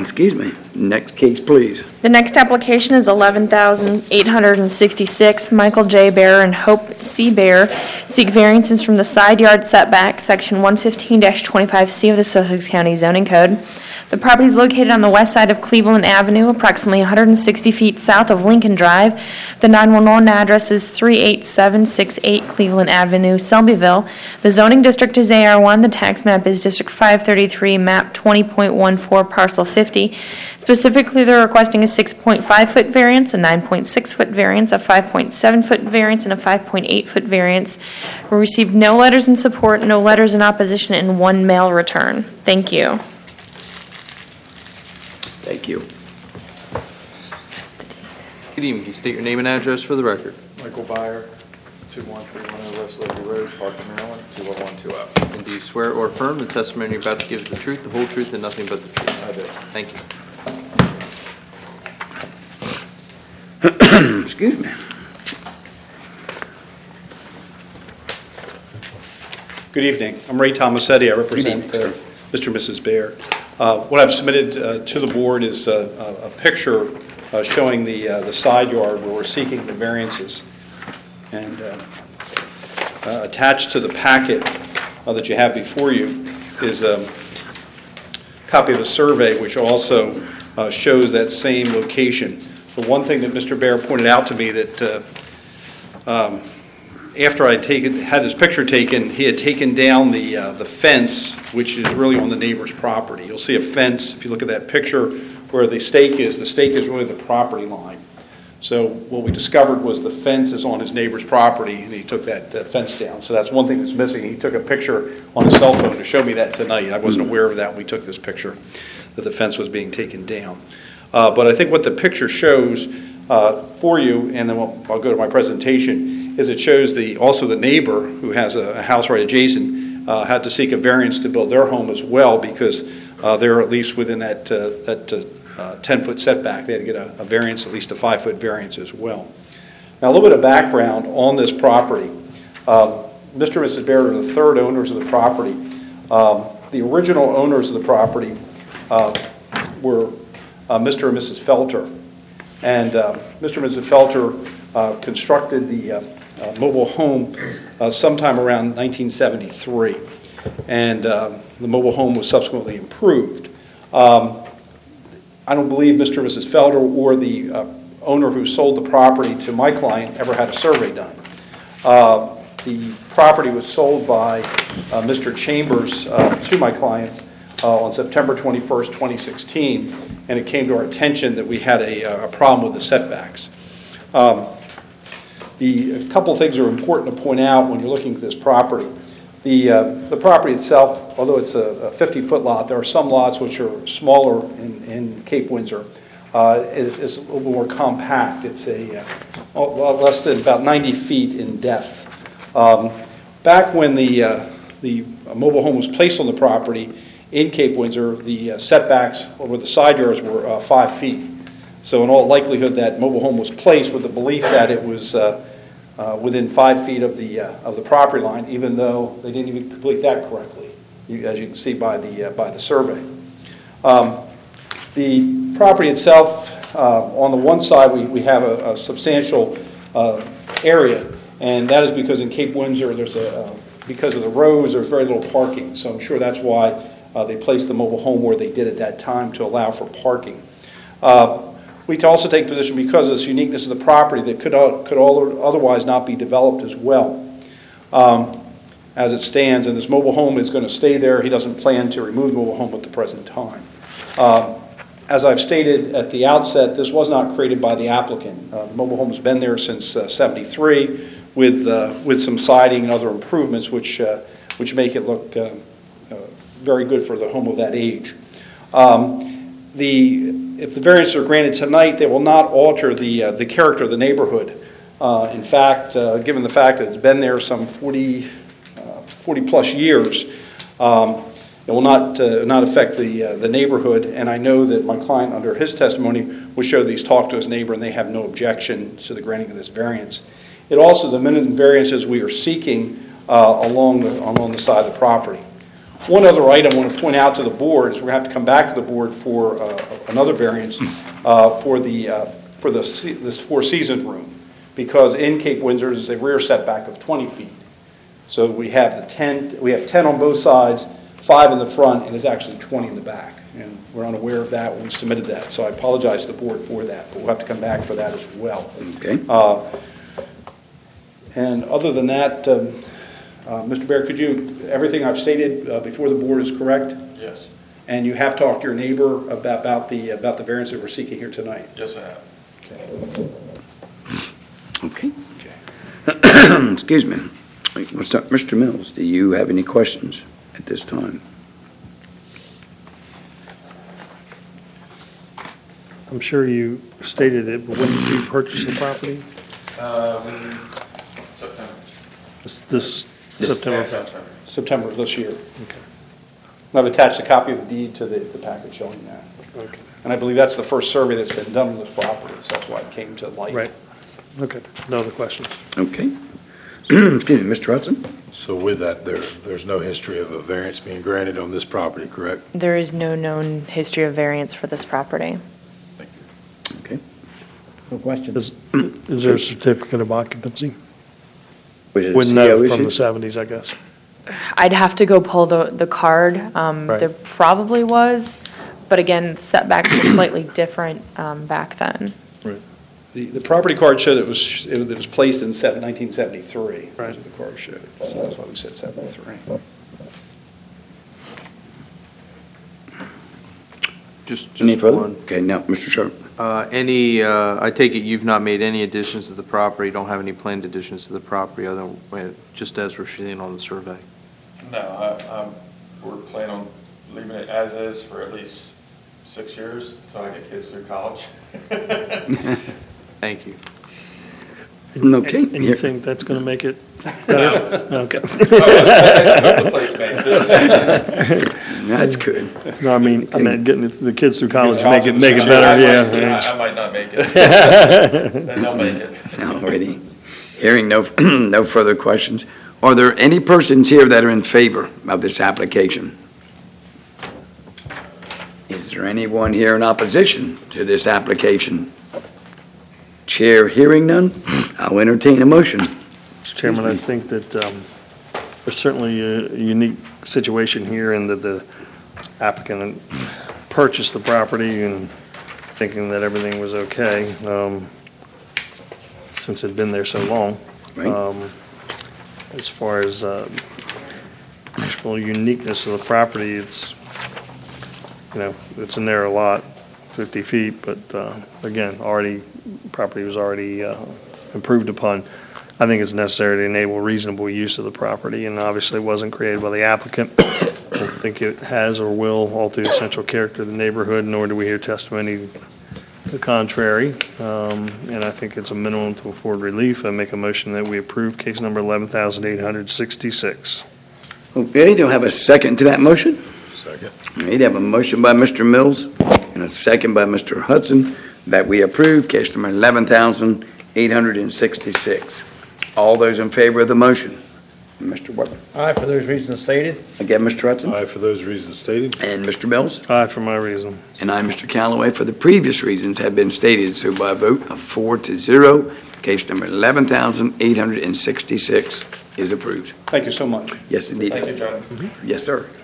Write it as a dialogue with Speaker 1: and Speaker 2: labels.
Speaker 1: Excuse me. Next case, please.
Speaker 2: The next application is 11,866. Michael J. Bear and Hope C. Bear seek variances from the side yard setback, section 115-25C of the Sussex County Zoning Code. The property is located on the west side of Cleveland Avenue, approximately 160 feet south of Lincoln Drive. The 911 address is 38768 Cleveland Avenue, Selbyville. The zoning district is AR1. The tax map is District 533, map 20.14, parcel 50. Specifically, they're requesting a 6.5-foot variance, a 9.6-foot variance, a 5.7-foot variance, and a 5.8-foot variance. We received no letters in support, no letters in opposition, and one mail return. Thank you.
Speaker 1: Thank you.
Speaker 3: Good evening. Can you state your name and address for the record?
Speaker 4: Michael Byer, 21310 West Liberty Road, Parker, Maryland, 20120.
Speaker 3: And do you swear or affirm the testimony you're about to give is the truth, the whole truth, and nothing but the truth?
Speaker 4: I do.
Speaker 3: Thank you.
Speaker 1: Excuse me.
Speaker 5: Good evening. I'm Ray Tomasetti. I represent
Speaker 1: Good
Speaker 5: Mr. and Mrs. Baird. What I've submitted to the board is a picture showing the side yard where we're seeking the variances. And attached to the packet that you have before you is a copy of the survey, which also shows that same location. The one thing that Mr. Baird pointed out to me that after I had this picture taken, he had taken down the fence, which is really on the neighbor's property. You'll see a fence, if you look at that picture, where the stake is really the property line. So what we discovered was the fence is on his neighbor's property, and he took that fence down. So that's one thing that's missing. He took a picture on his cell phone to show me that tonight. I wasn't aware of that when we took this picture, that the fence was being taken down. But I think what the picture shows for you, and then I'll go to my presentation, is it shows also the neighbor who has a house right adjacent had to seek a variance to build their home as well because they're at least within that 10-foot setback. They had to get a variance, at least a 5-foot variance as well. Now a little bit of background on this property. Mr. and Mrs. Baird are the third owners of the property. The original owners of the property were Mr. and Mrs. Felter. And Mr. and Mrs. Felter constructed the mobile home sometime around 1973, and the mobile home was subsequently improved. I don't believe Mr. and Mrs. Felter or the owner who sold the property to my client ever had a survey done. The property was sold by Mr. Chambers to my clients on September 21st, 2016, and it came to our attention that we had a problem with the setbacks. A couple things are important to point out when you're looking at this property. The property itself, although it's a 50-foot lot, there are some lots which are smaller in Cape Windsor. It's a little more compact. It's less than about 90 feet in depth. Back when the mobile home was placed on the property in Cape Windsor, the setbacks over the side yards were 5 feet. So in all likelihood, that mobile home was placed with the belief that it was within 5 feet of the property line, even though they didn't even complete that correctly, as you can see by the survey. The property itself, on the one side, we have a substantial area, and that is because in Cape Windsor, because of the roads, there's very little parking. So I'm sure that's why they placed the mobile home where they did at that time to allow for parking. We also take position because of this uniqueness of the property that could otherwise not be developed as well as it stands, and this mobile home is going to stay there. He doesn't plan to remove the mobile home at the present time. As I've stated at the outset, this was not created by the applicant. The mobile home has been there since '73 with some siding and other improvements which make it look very good for the home of that age. If the variances are granted tonight, they will not alter the character of the neighborhood. In fact, given the fact that it's been there some 40 plus years, it will not affect the neighborhood. And I know that my client, under his testimony, will show that he's talked to his neighbor and they have no objection to the granting of this variance. It also, the minimum variances we are seeking along the side of the property. One other item I want to point out to the board is we're going to have to come back to the board for another variance for this Four Seasons room, because in Cape Windsor is a rear setback of 20 feet. So we have 10 on both sides, 5 in the front, and it's actually 20 in the back. And we're unaware of that when we submitted that, so I apologize to the board for that, but we'll have to come back for that as well.
Speaker 1: Okay.
Speaker 5: And other than that, Mr. Bear, everything I've stated before the board is correct?
Speaker 4: Yes.
Speaker 5: And you have talked to your neighbor about the variance that we're seeking here tonight?
Speaker 4: Yes, I have.
Speaker 1: Okay. Excuse me. Mr. Mills, do you have any questions at this time?
Speaker 6: I'm sure you stated it, but when did you purchase the property?
Speaker 4: September.
Speaker 6: This September?
Speaker 5: September of this year.
Speaker 6: Okay.
Speaker 5: I've attached a copy of the deed to the package showing that.
Speaker 6: Okay.
Speaker 5: And I believe that's the first survey that's been done on this property, so that's why it came to light.
Speaker 6: Right. Okay. No other questions?
Speaker 1: Okay. Excuse me, Mr. Hudson?
Speaker 7: So with that, there's no history of a variance being granted on this property, correct?
Speaker 2: There is no known history of variance for this property.
Speaker 1: Okay. No questions?
Speaker 6: Is there a certificate of occupancy?
Speaker 1: Was it a
Speaker 6: Wouldn't
Speaker 1: CO
Speaker 6: know from the
Speaker 1: issue?
Speaker 6: 70s, I guess.
Speaker 2: I'd have to go pull the card. There probably was, but again, setbacks were slightly different back then.
Speaker 6: Right.
Speaker 5: The property card showed it was placed in 1973.
Speaker 6: Right.
Speaker 5: That's what the card showed, so that's why we said 73.
Speaker 3: Just
Speaker 1: Any further?
Speaker 3: one.
Speaker 1: Okay, now, Mr. Sharp.
Speaker 3: I take it you've not made any additions to the property, don't have any planned additions to the property, other than just as we're seeing on the survey?
Speaker 4: No, we're planning on leaving it as is for at least 6 years, until I get kids through college.
Speaker 3: Thank you.
Speaker 1: Okay.
Speaker 6: And you think that's going to make it better? Okay.
Speaker 4: I hope the place makes it.
Speaker 1: That's good.
Speaker 6: No, I mean getting the kids through college,
Speaker 4: College
Speaker 6: make it
Speaker 4: I
Speaker 6: better,
Speaker 4: might-
Speaker 6: yeah.
Speaker 4: I might not make it. Then they'll make it.
Speaker 1: Already. Hearing no further questions. Are there any persons here that are in favor of this application? Is there anyone here in opposition to this application? Chair hearing none, I'll entertain a motion.
Speaker 6: Mr. Chairman, I think that there's certainly a unique situation here in that the applicant purchased the property and thinking that everything was okay, since it'd been there so long.
Speaker 1: Right.
Speaker 6: As far as actual uniqueness of the property, it's a narrow lot, 50 feet, but again, property was already improved upon. I think it's necessary to enable reasonable use of the property, and obviously it wasn't created by the applicant. I don't think it has or will alter the essential character of the neighborhood, nor do we hear testimony to the contrary. And I think it's a minimum to afford relief. I make a motion that we approve case number 11,866.
Speaker 1: Okay, do I have a second to that motion?
Speaker 7: Second.
Speaker 1: All right, I have a motion by Mr. Mills and a second by Mr. Hudson that we approve case number 11,866. All those in favor of the motion? Mr. Butler.
Speaker 8: Aye, for those reasons stated.
Speaker 1: Again, Mr. Hudson.
Speaker 7: Aye, for those reasons stated.
Speaker 1: And Mr. Mills.
Speaker 6: Aye, for my reason.
Speaker 1: And I, Mr. Callaway, for the previous reasons have been stated. So by a vote of 4-0, case number 11,866 is approved.
Speaker 5: Thank you so much.
Speaker 1: Yes, indeed.
Speaker 4: Thank you, John.
Speaker 1: Yes, sir.